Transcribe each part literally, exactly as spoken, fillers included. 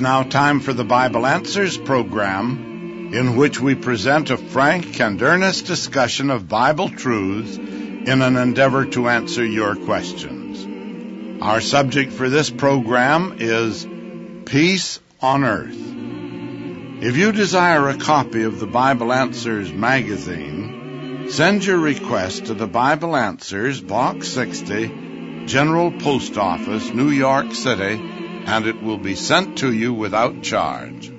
is now time for the Bible Answers program, in which we present a frank and earnest discussion of Bible truths in an endeavor to answer your questions. Our subject for this program is Peace on Earth. If you desire a copy of the Bible Answers magazine, send your request to the Bible Answers, Box sixty, General Post Office, New York City, and it will be sent to you without charge.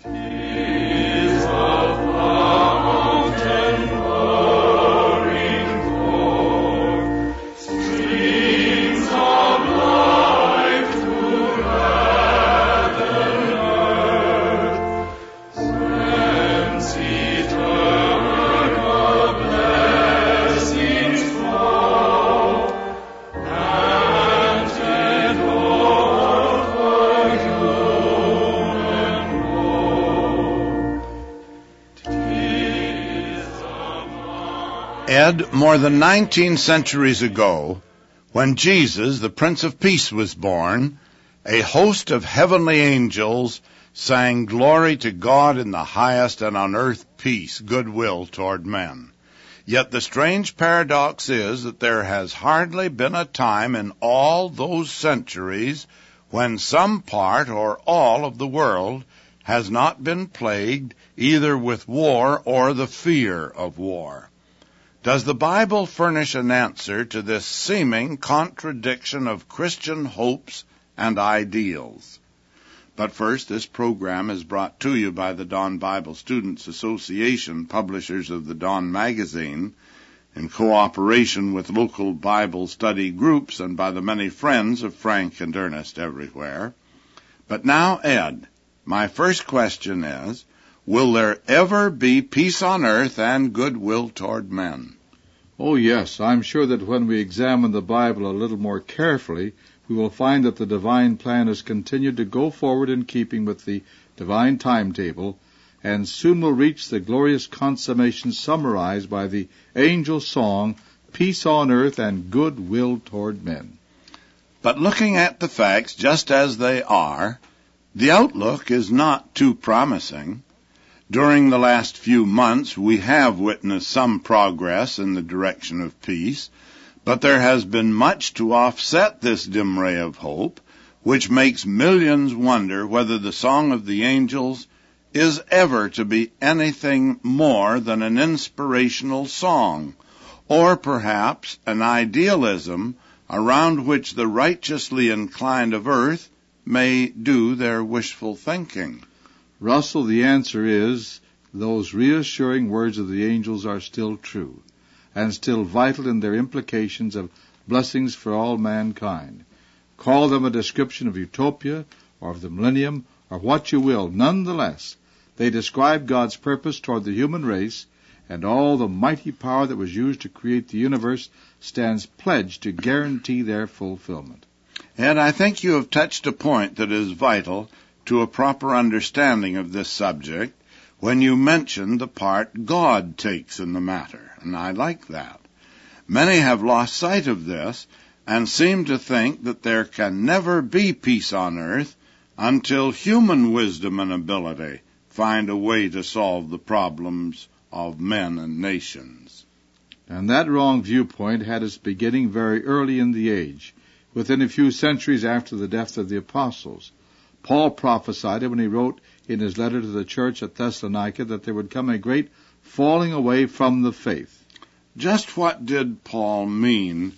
Ed, more than nineteen centuries ago, when Jesus, the Prince of Peace, was born, a host of heavenly angels sang glory to God in the highest, and on earth peace, goodwill toward men. Yet the strange paradox is that there has hardly been a time in all those centuries when some part or all of the world has not been plagued either with war or the fear of war. Does the Bible furnish an answer to this seeming contradiction of Christian hopes and ideals? But first, this program is brought to you by the Dawn Bible Students Association, publishers of the Dawn magazine, in cooperation with local Bible study groups and by the many friends of Frank and Ernest everywhere. But now, Ed, my first question is, will there ever be peace on earth and goodwill toward men? Oh, yes. I'm sure that when we examine the Bible a little more carefully, we will find that the divine plan has continued to go forward in keeping with the divine timetable, and soon will reach the glorious consummation summarized by the angel song, Peace on Earth and Goodwill Toward Men. But looking at the facts just as they are, the outlook is not too promising. During the last few months, we have witnessed some progress in the direction of peace, but there has been much to offset this dim ray of hope, which makes millions wonder whether the song of the angels is ever to be anything more than an inspirational song, or perhaps an idealism around which the righteously inclined of earth may do their wishful thinking. Russell, the answer is those reassuring words of the angels are still true and still vital in their implications of blessings for all mankind. Call them a description of utopia or of the millennium or what you will. Nonetheless, they describe God's purpose toward the human race, and all the mighty power that was used to create the universe stands pledged to guarantee their fulfillment. And I think you have touched a point that is vital to a proper understanding of this subject when you mention the part God takes in the matter, and I like that. Many have lost sight of this and seem to think that there can never be peace on earth until human wisdom and ability find a way to solve the problems of men and nations. And that wrong viewpoint had its beginning very early in the age, within a few centuries after the death of the apostles. Paul prophesied it when he wrote in his letter to the church at Thessalonica that there would come a great falling away from the faith. Just what did Paul mean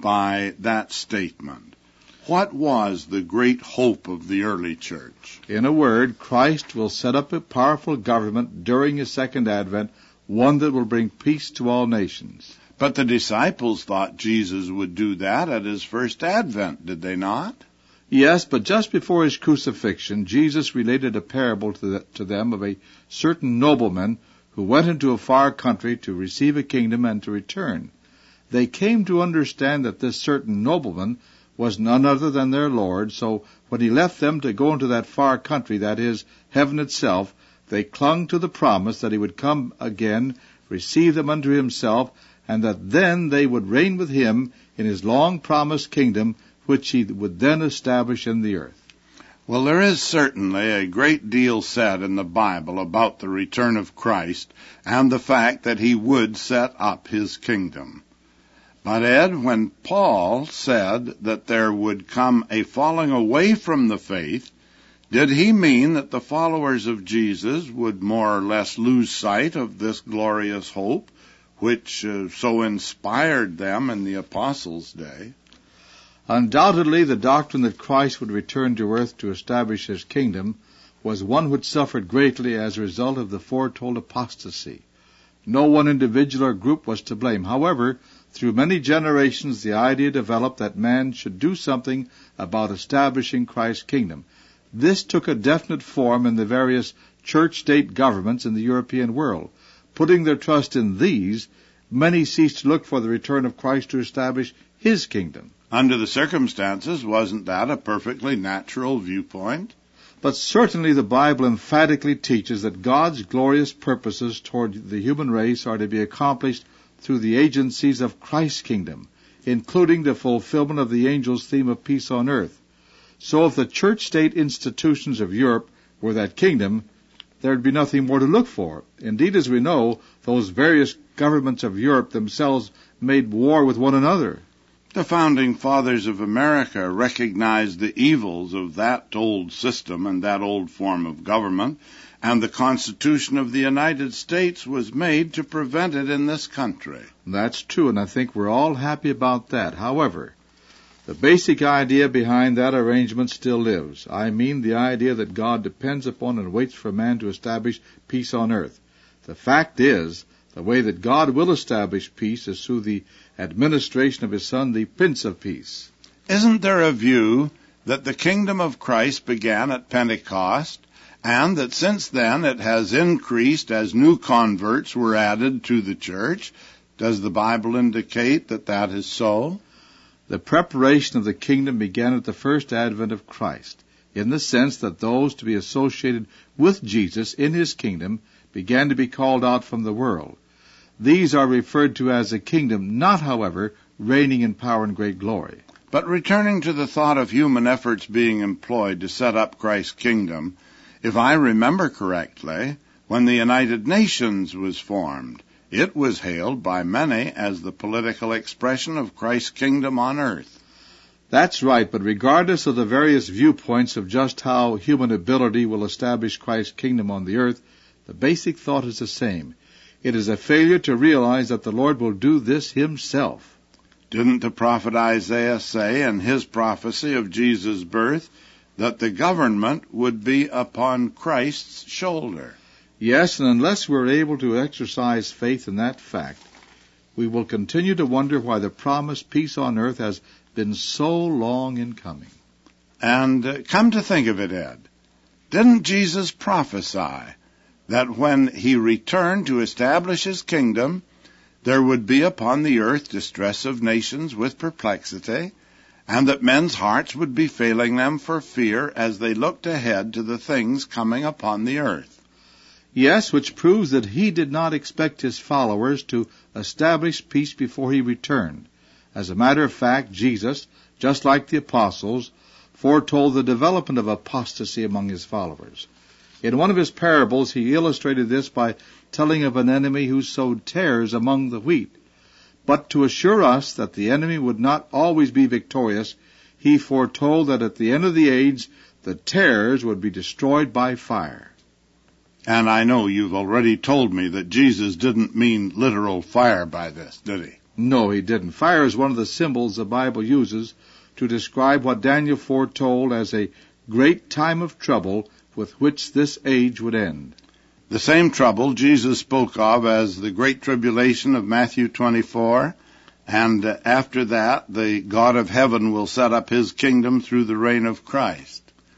by that statement? What was the great hope of the early church? In a word, Christ will set up a powerful government during his second advent, one that will bring peace to all nations. But the disciples thought Jesus would do that at his first advent, did they not? Yes, but just before his crucifixion, Jesus related a parable to, the, to them of a certain nobleman who went into a far country to receive a kingdom and to return. They came to understand that this certain nobleman was none other than their Lord, so when he left them to go into that far country, that is, heaven itself, they clung to the promise that he would come again, receive them unto himself, and that then they would reign with him in his long-promised kingdom, which he would then establish in the earth. Well, there is certainly a great deal said in the Bible about the return of Christ and the fact that he would set up his kingdom. But Ed, when Paul said that there would come a falling away from the faith, did he mean that the followers of Jesus would more or less lose sight of this glorious hope, which uh, so inspired them in the apostles' day? Undoubtedly, the doctrine that Christ would return to earth to establish his kingdom was one which suffered greatly as a result of the foretold apostasy. No one individual or group was to blame. However, through many generations, the idea developed that man should do something about establishing Christ's kingdom. This took a definite form in the various church-state governments in the European world. Putting their trust in these, many ceased to look for the return of Christ to establish his kingdom. Under the circumstances, wasn't that a perfectly natural viewpoint? But certainly the Bible emphatically teaches that God's glorious purposes toward the human race are to be accomplished through the agencies of Christ's kingdom, including the fulfillment of the angel's theme of peace on earth. So if the church-state institutions of Europe were that kingdom, there would be nothing more to look for. Indeed, as we know, those various governments of Europe themselves made war with one another. The founding fathers of America recognized the evils of that old system and that old form of government, and the Constitution of the United States was made to prevent it in this country. That's true, and I think we're all happy about that. However, the basic idea behind that arrangement still lives. I mean the idea that God depends upon and waits for man to establish peace on earth. The fact is, the way that God will establish peace is through the administration of his Son, the Prince of Peace. Isn't there a view that the kingdom of Christ began at Pentecost, and that since then it has increased as new converts were added to the church? Does the Bible indicate that that is so? The preparation of the kingdom began at the first advent of Christ, in the sense that those to be associated with Jesus in his kingdom began to be called out from the world. These are referred to as a kingdom, not, however, reigning in power and great glory. But returning to the thought of human efforts being employed to set up Christ's kingdom, if I remember correctly, when the United Nations was formed, it was hailed by many as the political expression of Christ's kingdom on earth. That's right, but regardless of the various viewpoints of just how human ability will establish Christ's kingdom on the earth, the basic thought is the same. It is a failure to realize that the Lord will do this himself. Didn't the prophet Isaiah say in his prophecy of Jesus' birth that the government would be upon Christ's shoulder? Yes, and unless we're able to exercise faith in that fact, we will continue to wonder why the promised peace on earth has been so long in coming. And uh, come to think of it, Ed, didn't Jesus prophesy that when he returned to establish his kingdom, there would be upon the earth distress of nations with perplexity, and that men's hearts would be failing them for fear as they looked ahead to the things coming upon the earth? Yes, which proves that he did not expect his followers to establish peace before he returned. As a matter of fact, Jesus, just like the apostles, foretold the development of apostasy among his followers. In one of his parables, he illustrated this by telling of an enemy who sowed tares among the wheat. But to assure us that the enemy would not always be victorious, he foretold that at the end of the age, the tares would be destroyed by fire. And I know you've already told me that Jesus didn't mean literal fire by this, did he? No, he didn't. Fire is one of the symbols the Bible uses to describe what Daniel foretold as a great time of trouble with which this age would end. The same trouble Jesus spoke of as the Great Tribulation of Matthew twenty-four, and after that the God of heaven will set up his kingdom through the reign of Christ.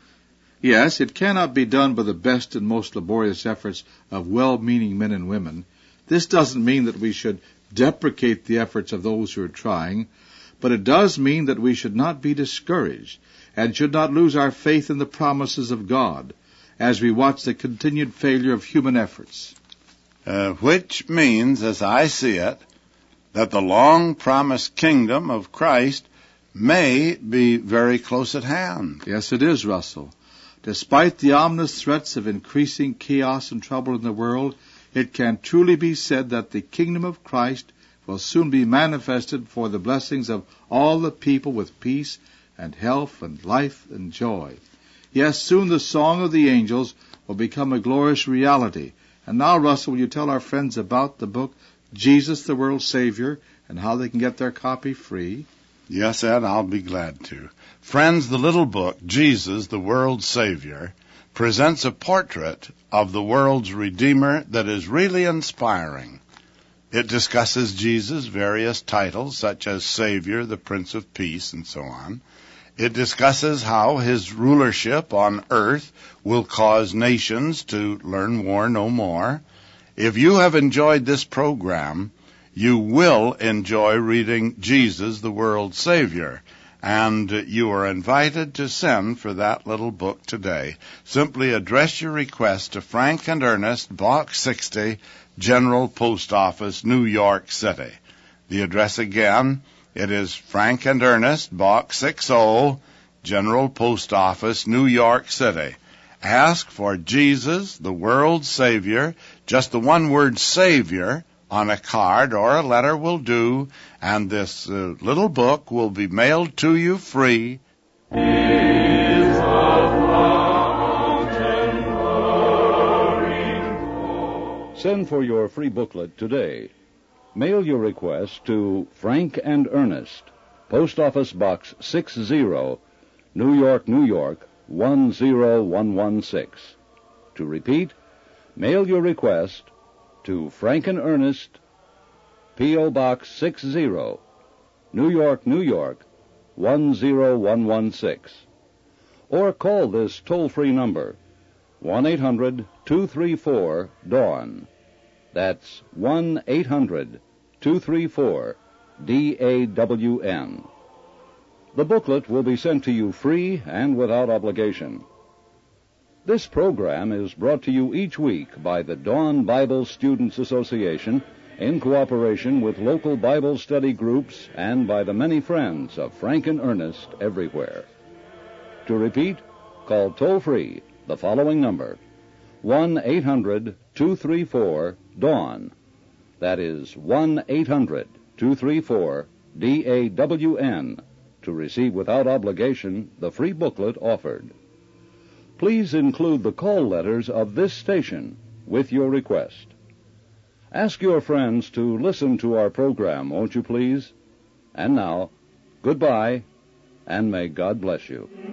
Yes, it cannot be done by the best and most laborious efforts of well-meaning men and women. This doesn't mean that we should deprecate the efforts of those who are trying, but it does mean that we should not be discouraged and should not lose our faith in the promises of God as we watch the continued failure of human efforts. Uh, which means, as I see it, that the long-promised kingdom of Christ may be very close at hand. Yes, it is, Russell. Despite the ominous threats of increasing chaos and trouble in the world, it can truly be said that the kingdom of Christ will soon be manifested for the blessings of all the people with peace and health and life and joy. Yes, soon the song of the angels will become a glorious reality. And now, Russell, will you tell our friends about the book, Jesus, the World's Savior, and how they can get their copy free? Yes, Ed, I'll be glad to. Friends, the little book, Jesus, the World's Savior, presents a portrait of the world's Redeemer that is really inspiring. It discusses Jesus' various titles, such as Savior, the Prince of Peace, and so on. It discusses how his rulership on earth will cause nations to learn war no more. If you have enjoyed this program, you will enjoy reading Jesus, the World's Savior, and you are invited to send for that little book today. Simply address your request to Frank and Ernest, Box sixty, General Post Office, New York City. The address again, it is Frank and Ernest, Box sixty, General Post Office, New York City. Ask for Jesus, the World's Savior, just the one word Savior, on a card or a letter will do, and this uh, little book will be mailed to you free. Send for your free booklet today. Mail your request to Frank and Ernest, Post Office Box sixty, New York, New York, one zero one one six. To repeat, mail your request to Frank and Ernest, P O. Box sixty, New York, New York, one zero one one six. Or call this toll-free number, one eight hundred two three four DAWN. That's one eight hundred two three four D A W N. The booklet will be sent to you free and without obligation. This program is brought to you each week by the Dawn Bible Students Association in cooperation with local Bible study groups and by the many friends of Frank and Ernest everywhere. To repeat, call toll-free the following number, one eight hundred two three four DAWN. That is one eight hundred two three four D A W N to receive without obligation the free booklet offered. Please include the call letters of this station with your request. Ask your friends to listen to our program, won't you please? And now, goodbye, and may God bless you.